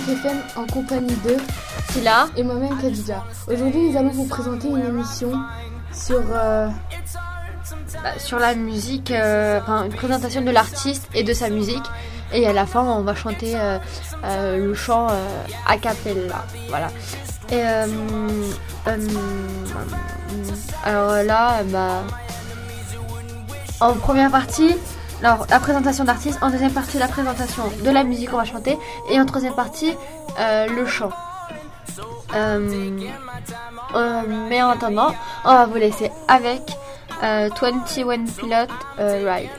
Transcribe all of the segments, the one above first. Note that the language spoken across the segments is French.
FM en compagnie de Silla et moi-même Khadija. Aujourd'hui, nous allons vous présenter une émission sur la musique, une présentation de l'artiste et de sa musique. Et à la fin, on va chanter le chant a cappella. Voilà. Et alors là, en première partie, alors, la présentation d'artiste. En deuxième partie, la présentation de la musique qu'on va chanter. Et en troisième partie, le chant. Mais en attendant, on va vous laisser avec 21 Pilot Ride.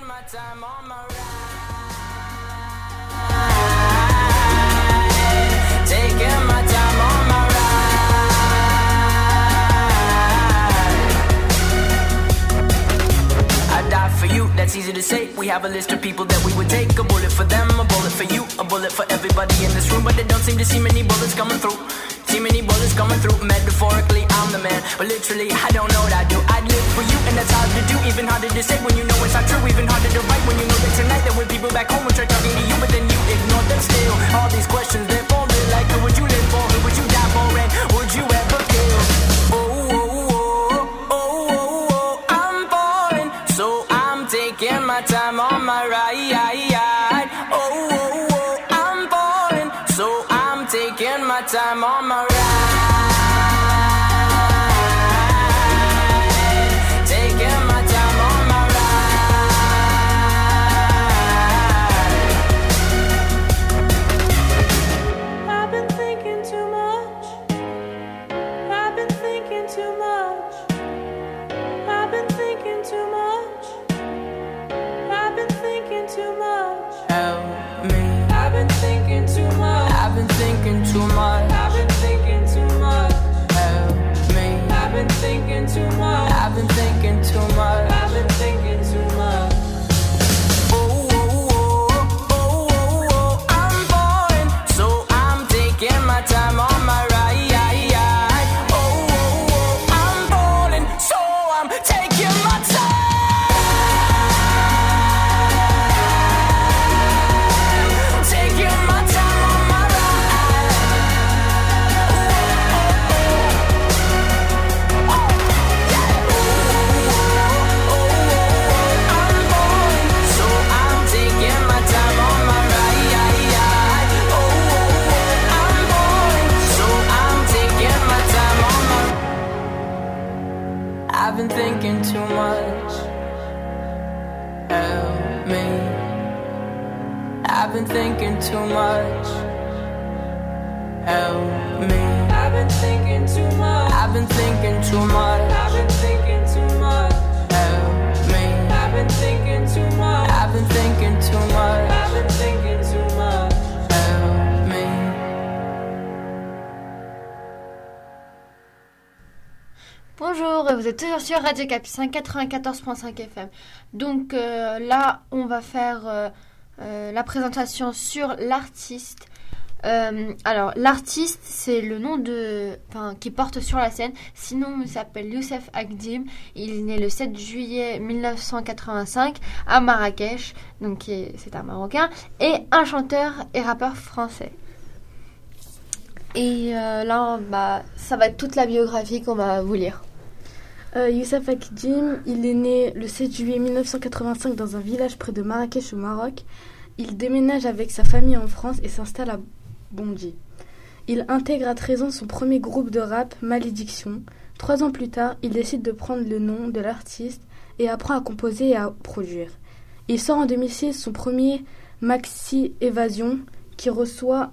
For you, that's easy to say. We have a list of people that we would take. A bullet for them, a bullet for you, a bullet for everybody in this room. But they don't seem to see many bullets coming through. See many bullets coming through. Metaphorically, I'm the man, but literally, I don't know what I do. I'd live for you, and that's hard to do. Even harder to say when you know it's not true. Even harder to write when you know that tonight there were people back home who tried talking to you, but then you ignored them still. All these questions, they're forming like, who would you live for? Who would you die for? And would you ever kill? Taking my time on my ride. I'm falling, so I'm taking my time on my ride. Taking my time on my ride. I've been thinking too much. I've been thinking too much. I've been thinking too much. Too much. Help me. I've been thinking too much. I've been thinking too much. I've been thinking too much. Help me. I've been thinking too much. I've been thinking too much. I've been thinking too much. I'm falling, so I'm taking my time on my ride. I'm falling, so I'm taking my time. I've been thinking too much. Help me. I've been thinking too much. Help me. I've been thinking too much. I've been thinking too much. I've been thinking too much. Help me. I've been thinking too much. I've been thinking too much. I've been thinking too much. Help me. Bonjour, vous êtes toujours sur Radio Capucin 94.5 FM. Donc là, on va faire la présentation sur l'artiste. Alors, l'artiste, c'est le nom qui porte sur la scène. Sinon, il s'appelle Youssef Akdim. Il est né le 7 juillet 1985 à Marrakech. Donc, c'est un Marocain. Et un chanteur et rappeur français. Et là, ça va être toute la biographie qu'on va vous lire. Youssef Akdim, il est né le 7 juillet 1985 dans un village près de Marrakech au Maroc. Il déménage avec sa famille en France et s'installe à Bondy. Il intègre à 13 ans son premier groupe de rap, Malédiction. 3 ans plus tard, il décide de prendre le nom de l'artiste et apprend à composer et à produire. Il sort en 2006 son premier Maxi Évasion qui reçoit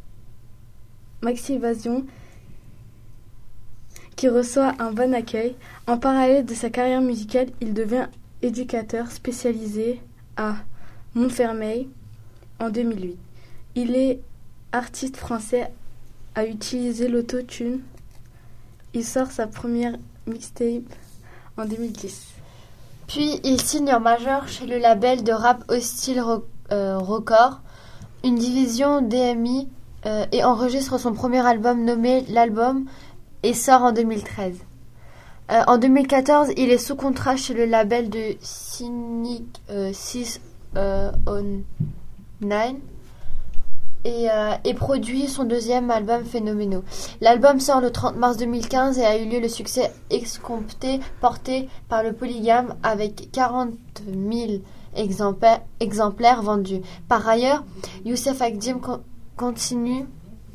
un bon accueil. En parallèle de sa carrière musicale, il devient éducateur spécialisé à Montfermeil en 2008. Il est artiste français à utiliser l'autotune. Il sort sa première mixtape en 2010. Puis il signe en majeur chez le label de rap Hostile Record, une division DMI, et enregistre son premier album nommé L'Album et sort en 2013. En 2014, il est sous contrat chez le label de Cynic 6 on 9 et produit son deuxième album Phénoménaux. L'album sort le 30 mars 2015 et a eu lieu le succès escompté porté par le Polygame avec 40 000 exemplaires vendus. Par ailleurs, Youssef Hakdim continue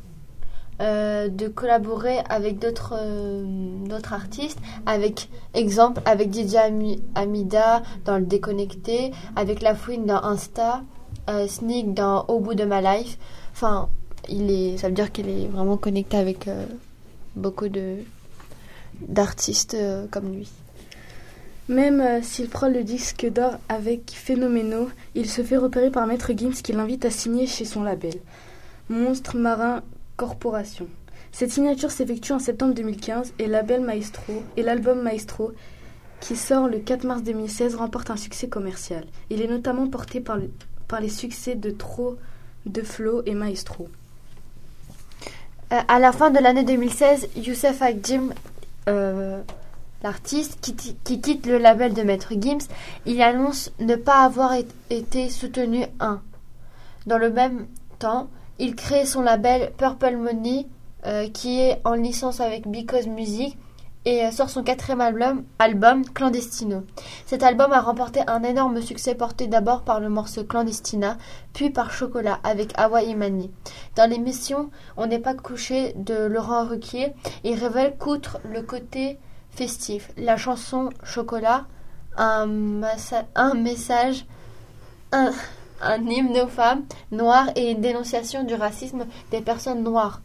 de collaborer avec d'autres artistes, avec Didier Amida dans Le Déconnecté, avec La Fouine dans Insta, Sneak dans Au bout de ma life. Enfin, ça veut dire qu'il est vraiment connecté avec beaucoup d'artistes comme lui. Même s'il prend le disque d'or avec Phénoménaux, il se fait repérer par Maître Gims qui l'invite à signer chez son label, Monstre Marin Corporation. Cette signature s'effectue en septembre 2015 et l'album Maestro, qui sort le 4 mars 2016, remporte un succès commercial. Il est notamment porté par les succès de Trop, de Flo et Maestro. À la fin de l'année 2016, Youssef Hakdim, l'artiste, qui quitte le label de Maître Gims, il annonce ne pas avoir été soutenu. Dans le même temps, il crée son label Purple Money, qui est en licence avec Because Music, et sort son 4e album Clandestino. Cet album a remporté un énorme succès porté d'abord par le morceau Clandestina, puis par Chocolat avec Awa Imani. Dans l'émission On n'est pas couché de Laurent Ruquier, il révèle qu'outre le côté festif, la chanson Chocolat, un message, un hymne aux femmes noires et une dénonciation du racisme des personnes noires.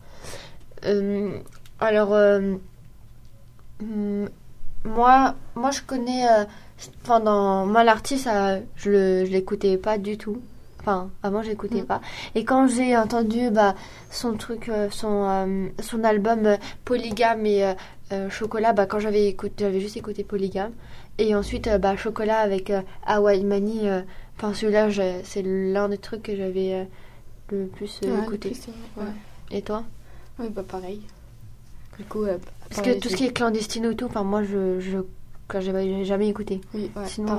Moi je connais moi l'artiste je l'écoutais pas du tout. Enfin, avant je l'écoutais pas. Et quand j'ai entendu son album Polygame et Chocolat, quand j'avais juste écouté Polygame et ensuite Chocolat avec Awa Imani, celui-là c'est l'un des trucs que j'avais le plus écouté. Ouais. Et toi? Oui, pareil. Du coup, parce que tout ce qui est clandestino et tout, moi quand j'avais jamais écouté. Oui, ouais, sinon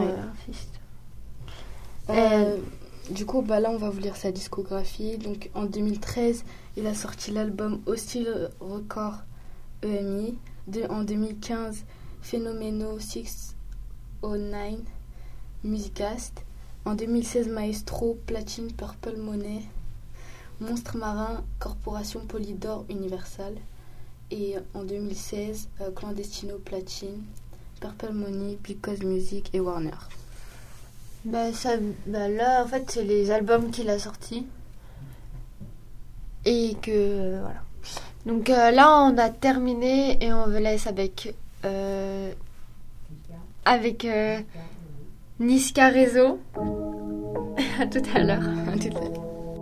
du coup, là on va vous lire sa discographie. Donc en 2013, il a sorti l'album Hostile Record EMI. En 2015, Phénoménaux 609 Musicast. En 2016, Maestro Platine Purple Money. Monstre Marin Corporation Polydor Universal. Et en 2016, Clandestino Platine, Purple Money, Because Music et Warner. Là, en fait, c'est les albums qu'il a sortis. Et que, voilà. Donc là, on a terminé et on vous laisse avec Niska Rezo. À tout à l'heure. À tout à l'heure.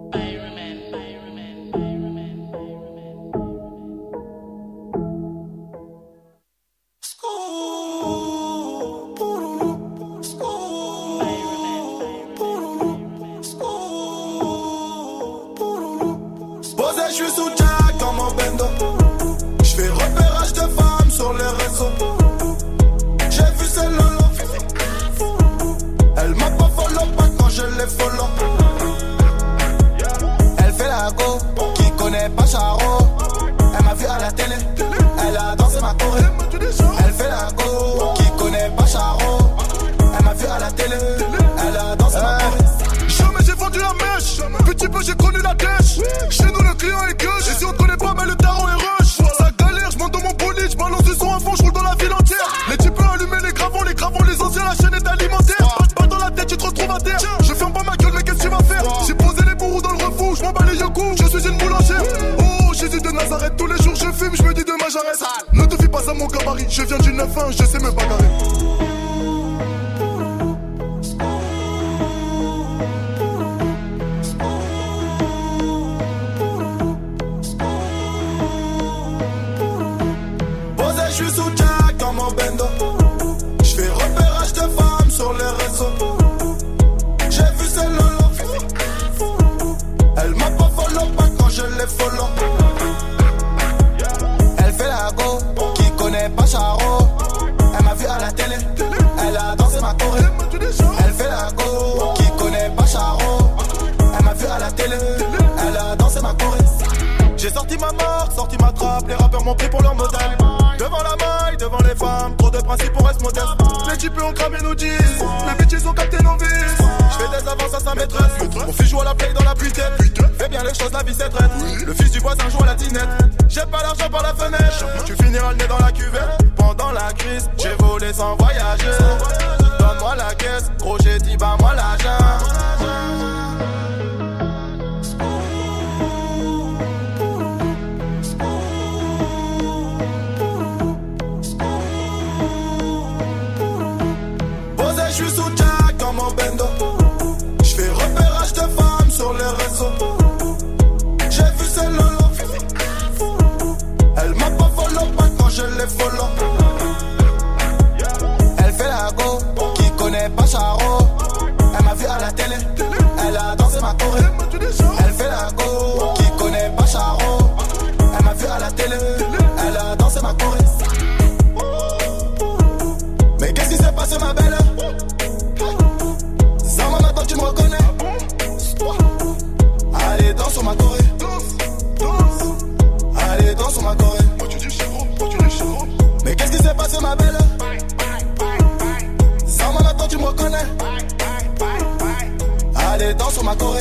Je suis sous Jack dans mon bendo. Je fais repérage de femmes sur les réseaux. J'ai vu celle Lolo. Elle m'a pas follow pas quand je l'ai follow. Elle fait la go, qui connaît pas Charo. Elle m'a vu à la télé, elle a dansé ma choré. Elle fait la go, qui connaît pas Charo. Elle m'a vu à la télé, elle a dansé ma choré. Jamais j'ai vendu la mèche, petit peu j'ai connu la dèche. Chez nous le client est gueuche, ici on connaît pas mais le tarot est rush. Ça galère, je monte dans mon bolide, je balance du son à fond, je roule dans la ville entière. Les types allumés, les gravons, les anciens, la chaîne est alimentaire. Pas dans la tête, tu te retrouves à terre. Je ferme pas ma gueule, mais qu'est-ce que tu vas faire? J'ai posé les bourreaux dans le refour, je m'en bats les yeux, je suis une boulangère. Oh, Jésus de Nazareth, tous les jours je fume, je me dis demain j'arrête. Ne te fie pas à mon gabarit, je viens du 9-1, je sais me bagarrer. Je suis sous Jack dans mon bendo. Je fais repérage de femmes sur les réseaux. J'ai vu celle Lolo. Elle m'a pas follow pas quand je l'ai follow. Elle fait la go, qui connaît pas Charo. Elle m'a vu à la télé, elle a dansé ma choré. Elle fait la go, qui connaît pas Charo. Elle m'a vu à la télé, elle a dansé sorti ma marque, sorti ma trappe. Les rappeurs m'ont pris pour leur modèle. Devant la maille, devant les femmes, trop de principes, on reste modeste. Les types ont cramé nos jeans, les bitches ont capté nos vices. J'fais des avances à sa maîtresse. Mon fils joue à la play dans la puitaine. Fais bien les choses, la vie c'est traite. Le fils du voisin joue à la dinette. J'ai pas l'argent par la fenêtre. Tu finiras le nez dans la cuvette. Pendant la crise, j'ai volé sans voyager. Donne-moi la caisse, gros j'ai dit bah moi l'argent. Posé, je suis sous Jack dans mon bendo. Je fais repérage de femmes sur les réseaux. J'ai vu ces lolo. Elle m'a pas follow pas quand je les follow. Elle fait la go, qui connaît pas Charo. Elle m'a vu à la télé, elle a dansé ma choré. Elle fait la go, qui connaît pas Charo. Elle m'a vu à la télé, elle a dansé ma choré. Mais qu'est-ce qui s'est passé ma belle? Ça moi maintenant tu me reconnais. Allez danse sur ma choré. Allez danse sur ma choré. Mais qu'est-ce qui s'est passé ma belle? Ça moi maintenant tu me reconnais. Allez danse sur ma choré.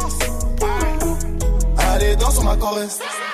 Allez danse sur ma choré.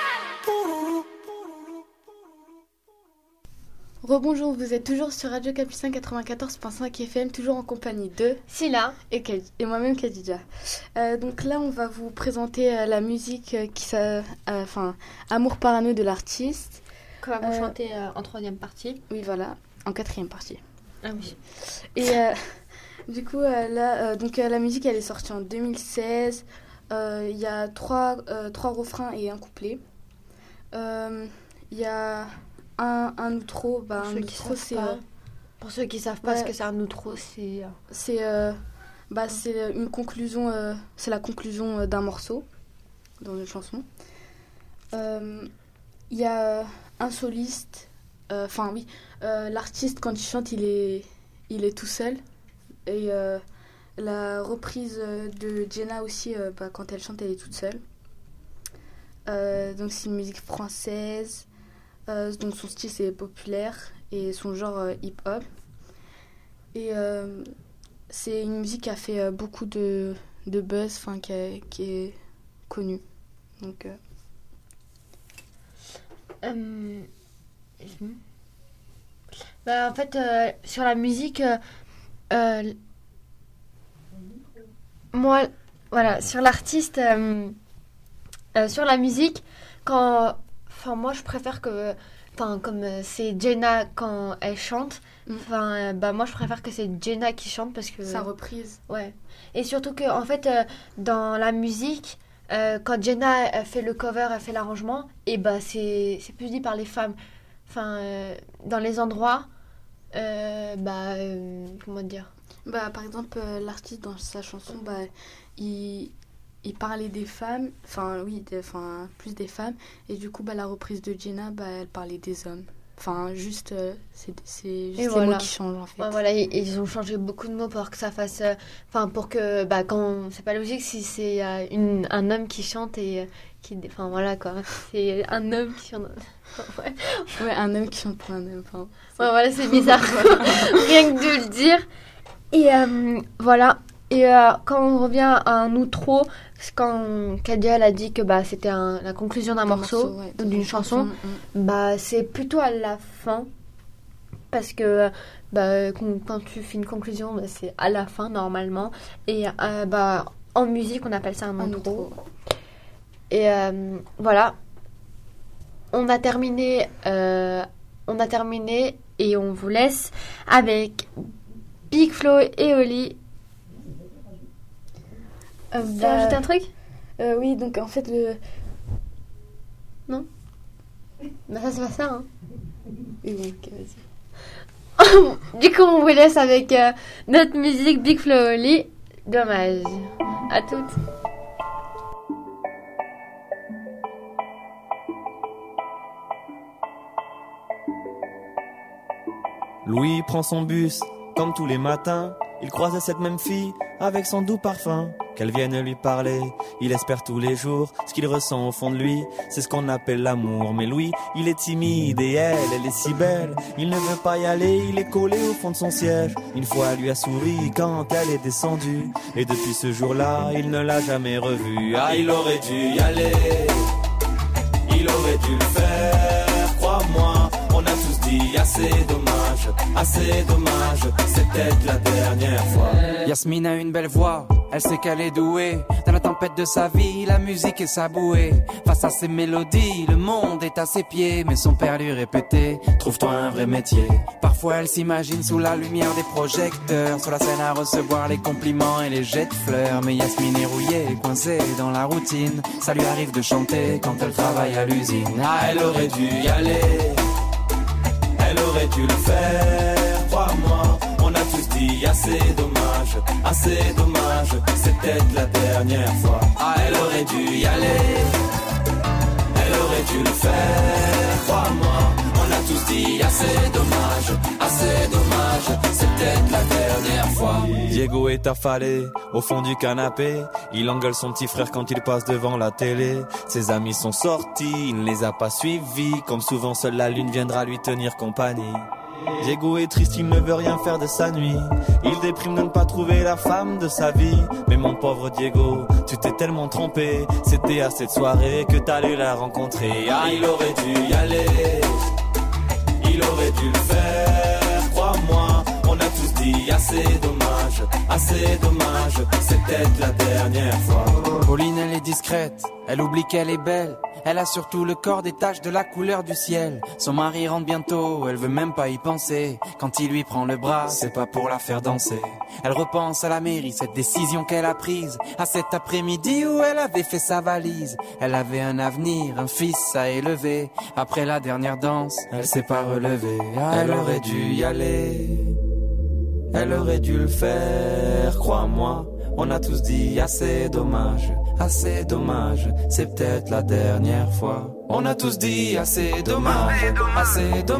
Rebonjour, vous êtes toujours sur Radio Capucin 94.5 FM, toujours en compagnie de Silla et moi-même Khadija. Donc là, on va vous présenter la musique Amour Parano de l'artiste. qu'on va vous chanter en troisième partie. Oui, voilà, en quatrième partie. Ah oui. Et du coup, la musique, elle est sortie en 2016. Il y a trois refrains et un couplet. Il y a un outro. Pour ceux qui savent pas ce que c'est un outro, c'est une conclusion. C'est la conclusion d'un morceau dans une chanson. Il y a un soliste. L'artiste quand il chante, il est tout seul. Et la reprise de Jenna aussi, quand elle chante, elle est toute seule. Donc c'est une musique française. Donc son style c'est populaire et son genre hip-hop. Et c'est une musique qui a fait beaucoup de buzz, qui est connue. Donc en fait, sur la musique, moi, voilà, sur l'artiste, sur la musique, moi je préfère que, comme c'est Jenna quand elle chante, moi je préfère que c'est Jenna qui chante parce que sa reprise. Ouais. Et surtout que en fait dans la musique, quand Jenna elle fait le cover, elle fait l'arrangement, et c'est plus dit par les femmes. Dans les endroits, comment dire. Par exemple, l'artiste dans sa chanson, il parlait des femmes, plus des femmes, et du coup, la reprise de Jenna, elle parlait des hommes. C'est juste les mots qui changent, en fait. Ouais, voilà, ils ont changé beaucoup de mots pour que ça fasse... pour que, quand... C'est pas logique si c'est un homme qui chante et qui... voilà, quoi. C'est un homme qui chante... Ouais, un homme qui chante pour un homme. Voilà, c'est bizarre. Rien que de le dire. Et voilà. Et quand on revient à un outro, quand Kadia elle a dit que c'était la conclusion d'un morceau, d'une chanson, c'est plutôt à la fin. Parce que quand tu fais une conclusion, c'est à la fin normalement. Et en musique, on appelle ça un outro. Et voilà. On a terminé et on vous laisse avec Big Flo et Oli. Tu veux rajouter un truc? Oui, donc en fait Non? Ça c'est pas ça, hein. Oui, ok, vas-y. Du coup, on vous laisse avec notre musique Big Flo et Oli. Dommage. À toutes. Louis prend son bus, comme tous les matins. Il croisait cette même fille, avec son doux parfum. qu'elle vienne lui parler. Il espère tous les jours ce qu'il ressent au fond de lui, c'est ce qu'on appelle l'amour. Mais lui, il est timide et elle est si belle. Il ne veut pas y aller, il est collé au fond de son siège. Une fois, elle lui a souri quand elle est descendue, et depuis ce jour-là, il ne l'a jamais revue. Ah, il aurait dû y aller, il aurait dû le faire, crois-moi. On a tous dit assez dommage, c'est peut-être la dernière fois. Yasmine a une belle voix, elle sait qu'elle est douée. Dans la tempête de sa vie, la musique est sa bouée. Face à ses mélodies, le monde est à ses pieds. Mais son père lui répétait, trouve-toi un vrai métier. Parfois elle s'imagine sous la lumière des projecteurs, sur la scène à recevoir les compliments et les jets de fleurs. Mais Yasmine est rouillée, coincée dans la routine. Ça lui arrive de chanter quand elle travaille à l'usine. Ah, elle aurait dû y aller, elle aurait dû le faire, crois-moi. On a tous dit assez dommage, c'est peut-être la dernière fois. Ah, elle aurait dû y aller, elle aurait dû le faire, crois-moi. On a tous dit assez dommage, c'est peut-être la dernière fois. Diego est affalé au fond du canapé, il engueule son petit frère quand il passe devant la télé. Ses amis sont sortis, il ne les a pas suivis. Comme souvent, seule la lune viendra lui tenir compagnie. Diego est triste, il ne veut rien faire de sa nuit. Il déprime de ne pas trouver la femme de sa vie. Mais mon pauvre Diego, tu t'es tellement trompé. C'était à cette soirée que t'allais la rencontrer. Ah, il aurait dû y aller, il aurait dû le faire, crois-moi. On a tous dit assez dommage, c'est peut-être la dernière fois. Pauline, elle est discrète, elle oublie qu'elle est belle. Elle a surtout le corps des taches de la couleur du ciel. Son mari rentre bientôt, elle veut même pas y penser. Quand il lui prend le bras, c'est pas pour la faire danser. Elle repense à la mairie, cette décision qu'elle a prise, à cet après-midi où elle avait fait sa valise. Elle avait un avenir, un fils à élever. Après la dernière danse, elle s'est pas relevée. Ah, elle aurait dû y aller, elle aurait dû le faire, crois-moi. On a tous dit assez dommage, c'est peut-être la dernière fois. On a tous dit assez dommage, On a tous dit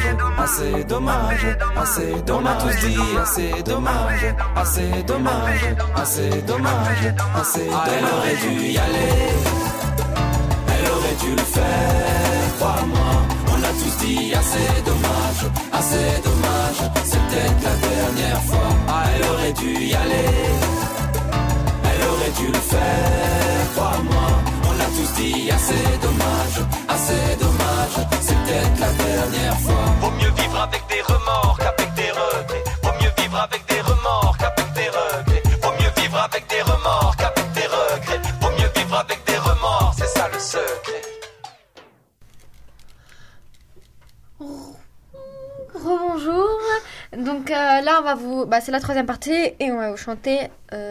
assez dommage. Ah, elle aurait dû y aller, elle aurait dû le faire, crois-moi. On a tous dit assez dommage, c'est peut-être la dernière fois. Ah, elle aurait dû y aller, elle aurait dû le faire, crois-moi. On a tous dit assez dommage, c'est peut-être la dernière fois. Vaut mieux vivre avec des remords qu'avec des regrets. Vaut mieux vivre avec des remords qu'avec des regrets. Vaut mieux vivre avec des remords qu'avec des regrets. Vaut mieux vivre avec des remords, c'est ça le secret. Rebonjour. Donc là on va vous, c'est la troisième partie et on va vous chanter.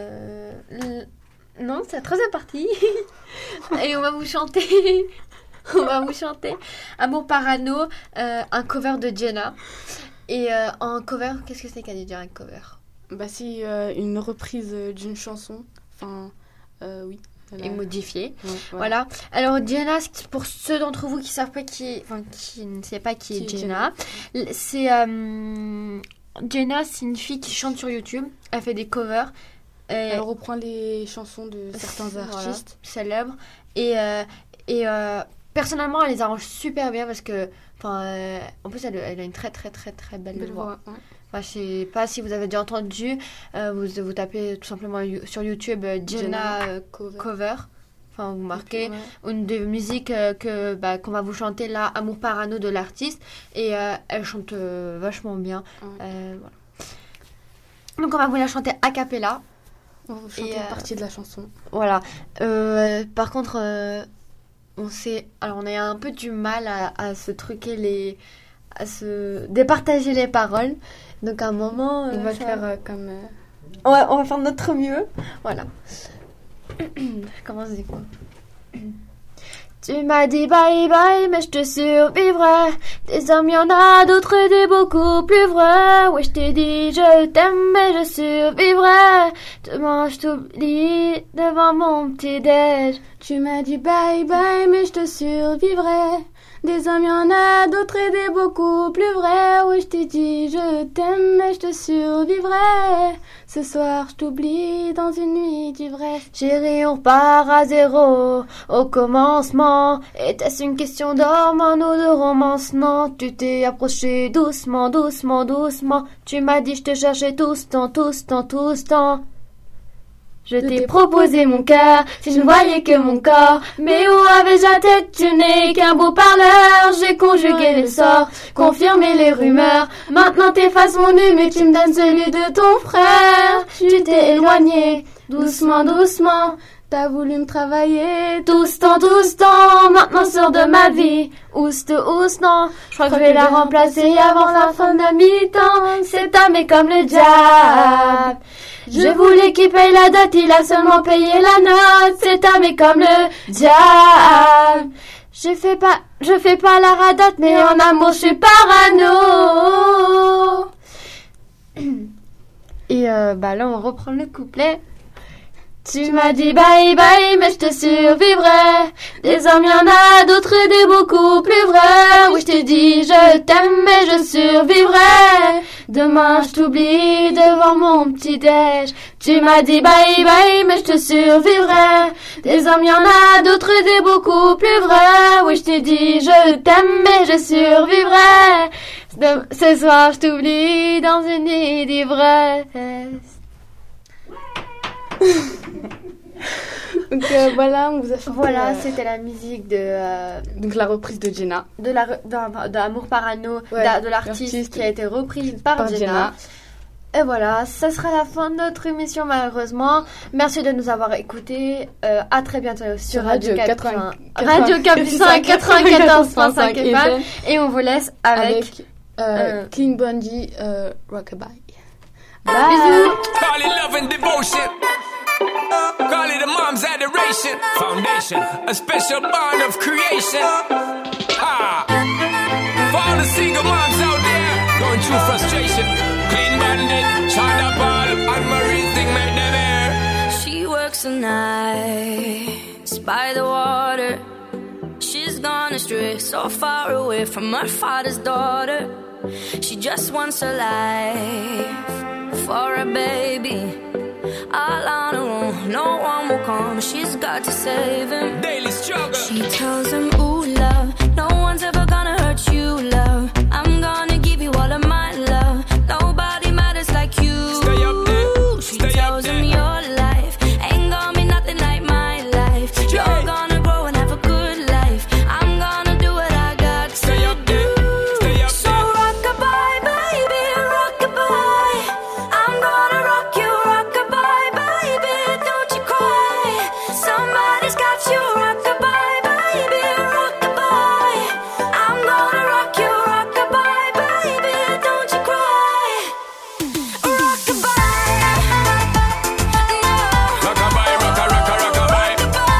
Non, c'est la troisième partie et on va vous chanter. On va vous chanter Amour Parano, un cover de Jenna. Et en cover, qu'est-ce que c'est qu'à dire un cover? C'est une reprise d'une chanson. Enfin, oui. Et modifiée. Ouais, voilà. Alors Jenna, pour ceux d'entre vous qui savent pas qui ne savent pas qui est Jenna, c'est Jenna, c'est une fille qui chante sur YouTube. Elle fait des covers. Elle reprend les chansons de certains artistes célèbres et personnellement, elle les arrange super bien parce que, en plus, elle a une très très très très belle voix. Ouais. Je sais pas si vous avez déjà entendu, vous tapez tout simplement sur YouTube Jenna cover. Enfin, vous marquez une des musiques qu'on va vous chanter là, Amour Parano de l'artiste, et elle chante vachement bien. Voilà. Donc on va vous la chanter a cappella. On va vous chanter une partie de la chanson. Voilà. Par contre, on a un peu du mal à se truquer à se départager les paroles. Donc à un moment, on va faire comme. On va faire notre mieux. Voilà. Je commence du coup. Tu m'as dit bye bye, mais je te survivrai. Des hommes, y en a d'autres et des beaucoup plus vrais. Oui, je t'ai dit je t'aime, mais je survivrai. Demain, je t'oublie devant mon petit-déj. Tu m'as dit bye bye, mais je te survivrai. Des hommes, y en a d'autres et des beaucoup plus vrais. Oui, je t'ai dit je t'aime, mais je te survivrai. Ce soir, je t'oublie dans une nuit d'ivresse. Chérie, on repart à zéro au commencement. Était-ce une question d'hormones ou de romance? Non, tu t'es approché doucement, doucement, doucement. Tu m'as dit je te cherchais tout ce temps, tout ce temps, tout ce temps. Je t'ai proposé mon cœur, si je ne voyais que mon corps. Mais où avais-je la tête? Tu n'es qu'un beau parleur. J'ai conjugué les sorts, confirmé les rumeurs. Maintenant t'effaces mon nu, mais tu me donnes celui de ton frère. Tu t'es éloigné, doucement, doucement. T'as voulu me travailler tout ce temps, maintenant sors de ma vie. Oust, non, je crois que je vais la remplacer avant la fin de la mi-temps. Cet homme est comme le diable. Je voulais qu'il paye la dot, il a seulement payé la note. Cet homme est comme le diable. Je fais pas la radote, mais en amour je suis parano. Et là on reprend le couplet. Tu m'as dit bye bye, mais je te survivrai. Des hommes, y'en a d'autres et des beaucoup plus vrais. Oui, je t'ai dit je t'aime, mais je survivrai. Demain, je t'oublie devant mon petit-déj. Tu m'as dit bye bye, mais je te survivrai. Des hommes, y'en a d'autres et des beaucoup plus vrais. Oui, je t'ai dit je t'aime, mais je survivrai. Ce soir, je t'oublie dans une nuit d'ivresse. Donc voilà, on vous a fait. Voilà, c'était la musique de. Donc la reprise de Jenna. D'Amour Parano, ouais, de l'artiste qui a été reprise par Jenna. Et voilà, ça sera la fin de notre émission malheureusement. Merci de nous avoir écoutés. À très bientôt sur Radio Capucin 94.5 FM. Et on vous laisse avec Clean Bandit Rockabye. Bye. Bisous. Call it love and devotion. Call it a mom's adoration. Foundation, a special bond of creation. Ha! For all the single moms out there going through frustration. Clean Bandit, China Ball, and Marie thing made them air. She works the nights by the water. She's gone astray, so far away from her father's daughter. She just wants a life for a baby. All on her own, no one will come. She's got to save him. Daily struggle. She tells him, ooh, love, no one's ever gonna hurt you, love. I'm gonna give you all of my love. Nobody matters like you. Stay up there. She tells him your life ain't gonna be nothing like my life. You're gonna grow and have a good life. I'm gonna do what I got to Stay up there. Stay up so rock-a-bye, baby, rock-a-bye. I'm gonna rock you, rock-a-bye, baby, don't you cry. Somebody's got you, rock-a-bye, baby, rock-a-bye. I'm gonna rock you, rock-a-bye, baby, don't you cry. Rock-a-bye, Rockabye, rockabye.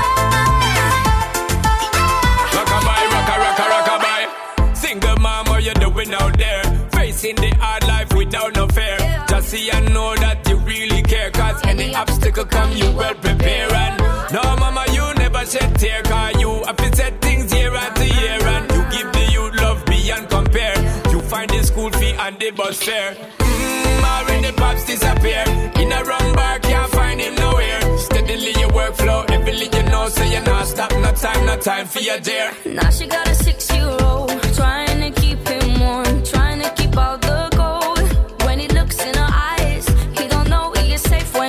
Rockabye. Single mom, what you doing out there? Facing the hard life without no fear. Just see and know that you really care. Cause any obstacle come, you well prepare. And no, mama, you never shed tear. Cause you have to set things year after year. And you give the youth love beyond compare. You find the school fee and the bus fare. Already pops disappear. In a wrong bar, can't find him nowhere. Steadily your workflow, every you know, so you're not stop. No time for your dare. now she got a 6-year-old.